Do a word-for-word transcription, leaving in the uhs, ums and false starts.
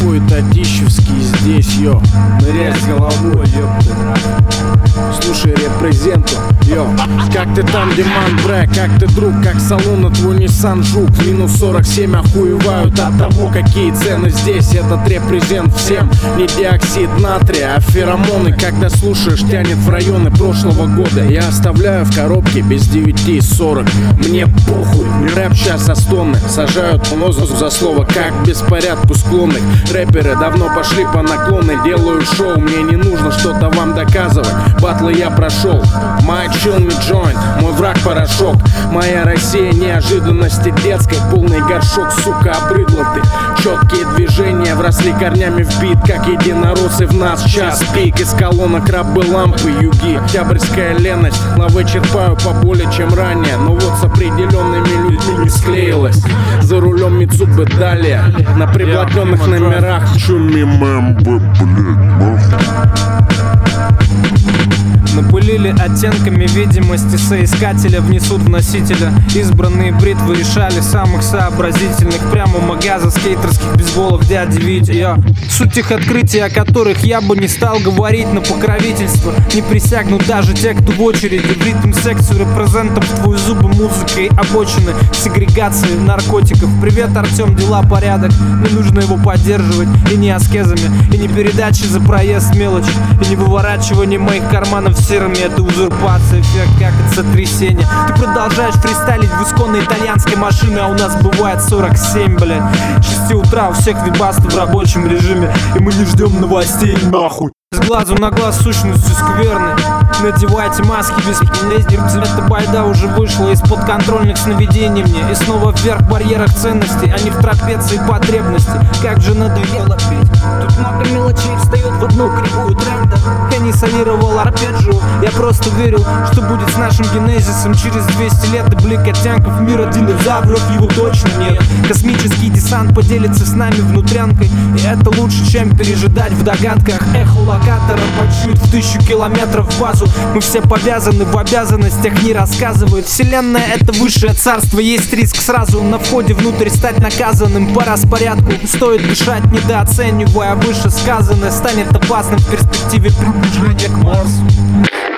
Твой Татищевский здесь, йо. Ныряй с головой, ёпта. Слушай репрезенту, йо. Как ты там, Диман, бре, как ты, друг? Как салона твой Nissan Жук. Минус сорок семь охуевают от того, какие цены здесь. Этот репрезент всем. Не диоксид натрия, а феромоны. Когда слушаешь, тянет в районы прошлого года. Я оставляю в коробке без девяти сорок. Мне похуй, рэп сейчас со стоны. Сажают нозу за слово, как беспорядку склонных. Рэперы давно пошли по наклоны. Делаю шоу, мне не нужно что-то вам доказывать. Батлы я прошел, my chill me joint, мой враг порошок. Моя Россия неожиданности детской, полный горшок, сука, обрыдла ты. Четкие движения вросли корнями в бит, как единороссы в нас. Час пик из колонок рабы лампы юги. Октябрьская леность, лавы черпаю поболее, чем ранее. Но вот с определенными людьми не склеилась. За рулем Мицубы далее, на приблотненных номерах. Чуми мэмбы, блядь, нахуй. Напылили оттенками видимости соискателя, внесут в носителя. Избранные бритвы решали самых сообразительных. Прямо у магаза скейтерских бейсболов дяди Витя, я. Суть их открытий, о которых я бы не стал говорить на покровительство. Не присягнут даже те, кто в очереди. В ритм секцию репрезентом в твои зубы музыкой обочины. Сегрегации наркотиков. Привет, Артем, дела, порядок. Не нужно его поддерживать. И не аскезами, и не передачи за проезд мелочи, и не выворачивание моих карманов серыми. Это узурпация, эффект как от сотрясения. Ты продолжаешь фристайлить в исконной итальянской машине, а у нас бывает сорок семь, блядь. С шести утра у всех вибасты в рабочем режиме, и мы не ждем новостей, нахуй. С глазу на глаз сущностью скверны. Надевайте маски без пи***. Эта байда уже вышла из-под контрольных сновидений мне. И снова вверх в барьерах ценностей, а не в трапеции потребностей. Как же надоело петь. Тут много мелочей встает в одну кривую тренда. Я не солировал арпеджио, я просто верил, что будет с нашим генезисом через двести лет. И блик оттенков мира динозавров его точно нет. Космический десант поделится с нами внутрянкой, и это лучше, чем пережидать в догадках. Эхо локатора почует в тысячу километров в базу. Мы все повязаны, в обязанностях не рассказывают. Вселенная — это высшее царство, есть риск сразу на входе внутрь стать наказанным по распорядку. Стоит дышать, недооценивая вышесказанное, станет опасным в перспективе приближения к Марсу.